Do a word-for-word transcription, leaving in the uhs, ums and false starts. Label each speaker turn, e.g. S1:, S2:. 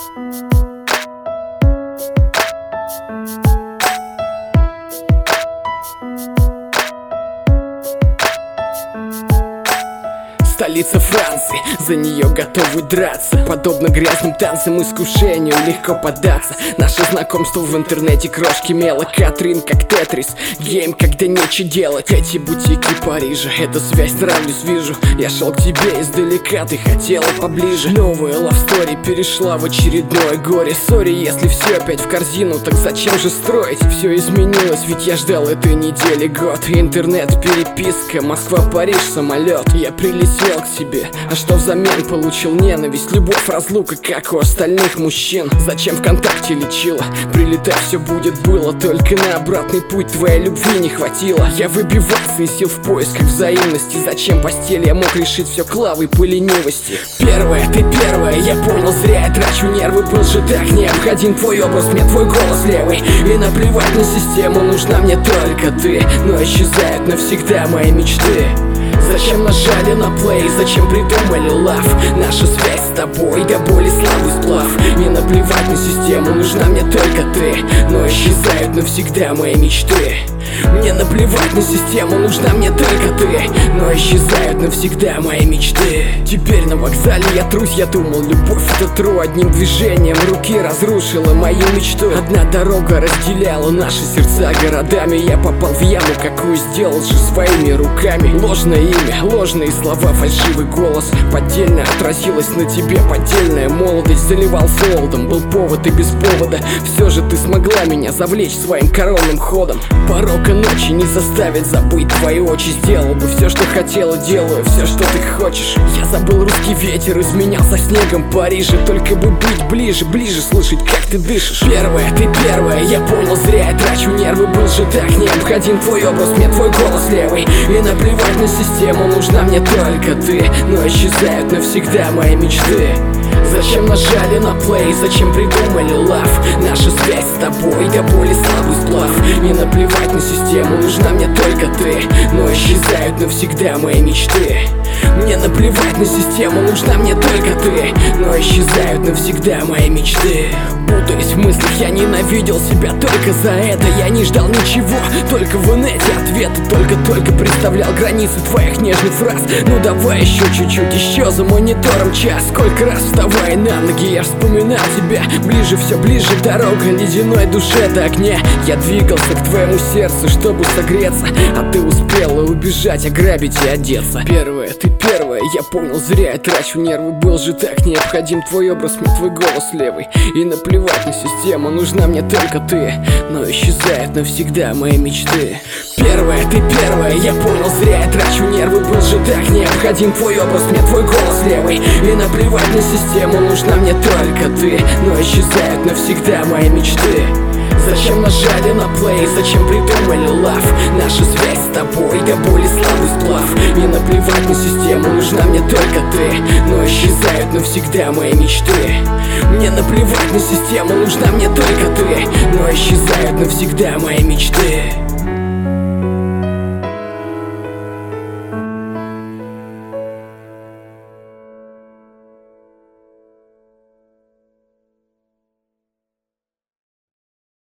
S1: Столица Франции, за нее готовы драться. Подобно грязным танцам, искушению легко поддаться. Наше знакомство в интернете, крошки мела, Катрин как Тетрис, гейм, когда нечего делать. Эти бутики Парижа, эту связь нравлюсь, вижу. Я шел к тебе издалека, ты хотела поближе. Новая лавстори перешла в очередное горе. Сори, если все опять в корзину, так зачем же строить? Все изменилось, ведь я ждал этой недели год. Интернет, переписка, Москва, Париж, самолет. Я прилетел к тебе, а что взамен получил? Ненависть, любовь, разлука, как у остальных мужчин. Зачем ВКонтакте лечила? Прилетай, все будет было, только на обратный путь твоей любви не хватило. Я выбивался из сил в поисках взаимности. Зачем постель? Я мог решить все клавой по ленивости. Первая, ты первая, я понял, зря я трачу нервы. Был же так необходим твой образ, мне твой голос левый. И наплевать на систему, нужна мне только ты. Но исчезают навсегда мои мечты. Зачем нажали на плей, зачем придумали лав? Наша связь с тобой до боли слабый сплав. Не наплевать на систему, нужна мне только ты. Но исчезают навсегда мои мечты. Мне наплевать на систему, нужна мне только ты. Но исчезают навсегда мои мечты. Теперь на вокзале я трусь, я думал, любовь это тру. Одним движением руки разрушила мою мечту. Одна дорога разделяла наши сердца городами. Я попал в яму, какую сделал же своими руками. Ложное имя, ложные слова, фальшивый голос. Поддельно отразилась на тебе поддельная молодость. Заливал солодом, был повод и без повода. Все же ты смогла меня завлечь своим коронным ходом. Порока ночи не заставит забыть твои очи. Сделал бы все, что хотела, делаю все, что ты хочешь. Я забыл русский ветер, изменялся снегом Парижа. Только бы быть ближе, ближе слышать, как ты дышишь. Первая, ты первая, я понял, зря я трачу нервы. Был же так необходим твой образ, мне твой голос левый. И наплевать на систему, нужна мне только ты. Но исчезают навсегда мои мечты. Зачем нажали на плей, зачем придумали лав? Наша связь с тобой до боли слабый сплав. Не наплевать на систему, нужна мне только ты. Но исчезают навсегда мои мечты. Мне наплевать на систему, нужна мне только ты. Но исчезают навсегда мои мечты. Путаясь в мыслях, я ненавидел себя только за это. Я не ждал ничего, только в инете ответы. Только-только представлял границы твоих нежных фраз. Ну давай еще чуть-чуть, еще за монитором час. Сколько раз вставая на ноги, я вспоминал тебя. Ближе, все ближе дорога ледяной душе до огня. Я двигался к твоему сердцу, чтобы согреться. А ты успела убежать, ограбить и одеться. Первая, ты первая, я понял, зря я трачу нервы. Был же так необходим твой образ, мне твой голос левый. И наплевать на систему, нужна мне только ты. Но исчезают навсегда мои мечты. Первая, ты первая, я понял, зря я трачу нервы. Был же так необходим твой образ, мне твой голос левый. И наплевать на систему, нужна мне только ты. Но исчезают навсегда мои мечты. Зачем нажали на плей, зачем придумали лав? Наша связь с тобой до боли слабый сплав. Не наплевать на систему, нужна мне только ты. Но исчезают навсегда мои мечты. Мне наплевать на систему, нужна мне только ты. Но исчезают навсегда мои мечты.